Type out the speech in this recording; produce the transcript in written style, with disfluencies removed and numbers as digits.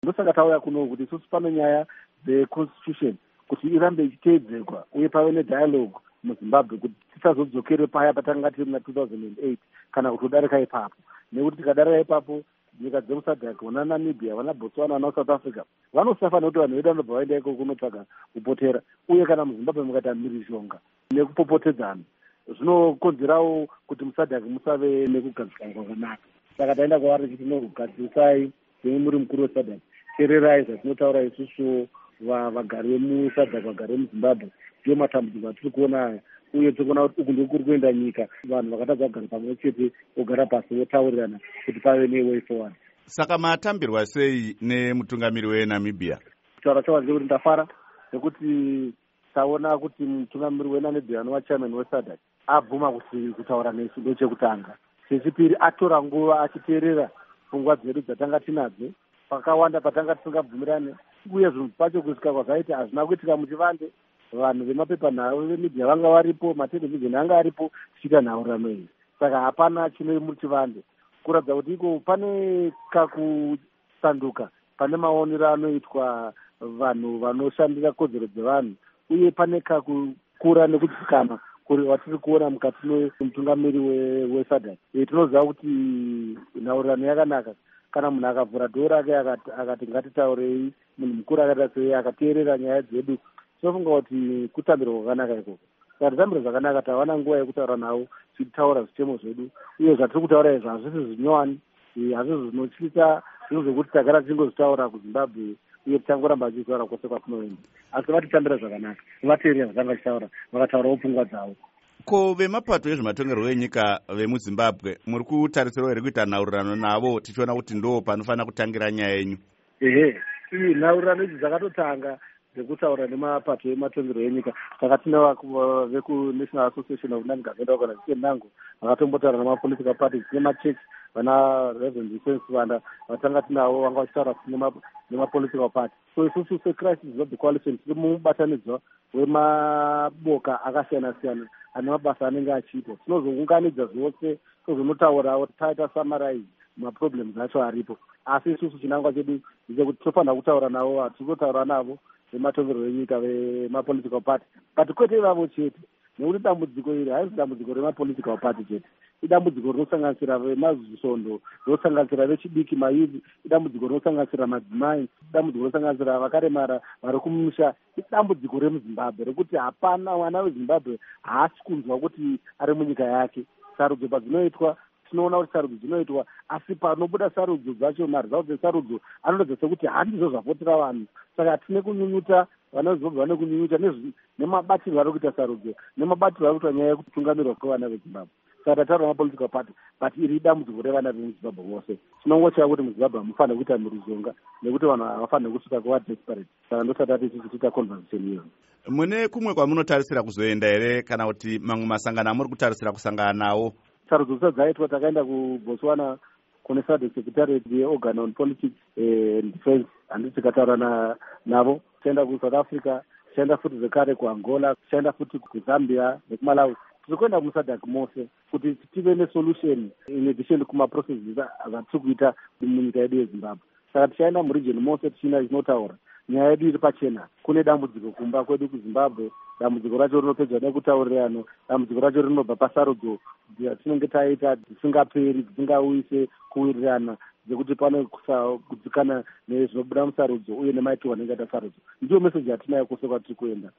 ndosaka tauya kuno kuti isusu pane nyaya dzeconstitution kuti irambe ichiteedzerwa uye pave nedialogue muzimbabwe kuti tisazodzokere paya patanga tiri na2008 kana kuti kudarika ipapo, nekuti tikadarika ipapo nyika dzemusadhak vana Namibia, vana Botswana, vana South Africa vanosafa nekuti vanhu vedu vanobva vaenda iko kunotsvaga kupotera, uye kana muzimbabwe mukaita mhirizhonga nekupopotedzana zvinokonzerawo kuti musadhak musave nekugadzikana kwakanaka. Saka taenda kwavari kuti tinogadzirisai muri mukuru wesadhak, teererai zvatinotaura isusu vagari vemusadhak, vagari vemuzimbabwe, ndiyo matambudziko atiri kuona aya, uye tikuona kuti uku ndikuri kuenda nyika, vanhu vakatadza kugara pamwe chete vogara pasi votaurirana kuti pave neway forward. Saka matambirwa sei nemutungamiri weNamibia? Kutaura chawo ndekuti ndafara nekuti taona kuti mutungamiri weNamibia anova chairman wesadhak abvuma kutaura nesu ndechekutanga. Chechipiri, atora nguva achiteerera pfungwa dzedu dzatanga tinadzo, pakawanda patanga tisingabvumirane, uye zvinhu pacho kusvika kwazvaita hazvina kuitika muchivande. Vanhu vemapepanhau vemedia vanga varipo, matelevhizheni anga aripo tichiita nhaurirano iyi. Saka hapana chine muchivande, kuratidza kuti iko pane kakusanduka pane maonero anoitwa vanhu vanoshandira kodzero dzevanhu, uye pane kakukura nekudzikama watiri kuona mukati memutungamiri wesadhak. Tinoziva kuti nhaurirano yakanaka kana munhu akavhura dhoo rake akati ngatitaurei, munhu mukuru akaita sei akateerera nyaya dzedu, tinofunga kuti kutambirwa kwakanaka ikoko. Saka titambire zvakanaka, tawana nguva yekutaura navo tichitaura zvitemo zvedu, uye zvatiri kutaura izvo hazvisi zvinyowani, hazvisi zvinotyisa, zvinhu zvokuti tagara tichingozvitaura kuzimbabwe uye tichangoramba achitaura kwose kwatinoenda, asi vatitambira zvakanaka, vateerera zvatanga tichitaura, vakataurawo pfungwa dzavo. Ko vemapato ezvematongerwo enyika vemuzimbabwe muri kutarisirawo here kuita nhaurirano navo, tichiona kuti ndo panofanira kutangira nyaya yenyu? Nhaurirano idzi dzakatotanga dzekutaura nemapato ematongerwo enyika. Saka tina vekuNational Association of Non-Governmental Organizations nango vakatombotaura nemapolitical parties nemachechi, vana Reverend Defense vanda vatanga tinavo vanga vachitaura nemapolitical party. So isusu seCrisis Zimbabwe Coalition tiri mubatanidzwa wemaboka akasiyana-siyana ane mabasa anenge achiita. Tinozounganidza zvose tozonotaurawo taita summarize maproblems acho aripo, asi isusu chinangwa chedu ndechekuti tinofanira kutaura navo, tinotaura navo vematongerwo enyika vemapolitical party, but kwete ivavo chete, nekuti dambudziko iri haisi dambudziko remapolitical party chete, idambudziko rinosanganisira vemazisondo, rinosanganisira vechidiki, mayuzi, idambudziko rinosanganisira madzimai, idambudziko rinosanganisira vakaremara vari kumusha, idambudziko remuzimbabwe rekuti hapana mwana wezimbabwe haasi kunzwa kuti ari munyika yake. Sarudzo padzinoitwa tinoona kuti sarudzo dzinoitwa, asi panobuda sarudzo dzacho, maresults esarudzo anoratidza sekuti handizvo zvapotera vanhu. Saka tine kunyunyuta, vana vezimbabwe vane kunyunyuta nemabatirwo ari kuita sarudzo, nemabatirwo ari kuita nyaya yekutungamirwa kwevana vezimbabwe. Saka taura mapolitical party, but iri dambudziko revana vemuzimbabwe vose. Tinongocheva kuti muzimbabwe hamufanira kuita mhirizhonga nekuti vanhu havafanira kusvika kuva desperate. Saka ndosati isusu tiita conversation iyo. Mune kumwe kwamunotarisira kuzoenda here, kana kuti mamwe masangano amuri kutarisira kusangana nawo? Sarudzo dzisati dzaitwa takaenda kuBotswana kune SADC Secretariat yeOrgan on Politics and Defense, handiti tikataura navo. Tichaenda kuSouth Africa, tichaenda futi zvekare kuAngola, tichaenda futi kuZambia nekuMalawi. Tiri kuenda musadhak mose kuti tive nesolution in addition kumaprocesses atiri kuita munyika yedu yeZimbabwe. Saka tichaenda muregion mose tichina chinotaura nyaya yedu iri pachena. Kune dambudziko kumba kwedu kuZimbabwe, dambudziko racho rinopedzwa nekutaurirano, dambudziko racho rinobva pasarudzo tinenge taita dzisingaperi, dzisingauyise kuwirirana, dzekuti pane kudzikana nezvinobuda musarudzo uye nemaitirwo anenge aita sarudzo. Ndiyo meseji yatinayo kwose kwatiri kuenda.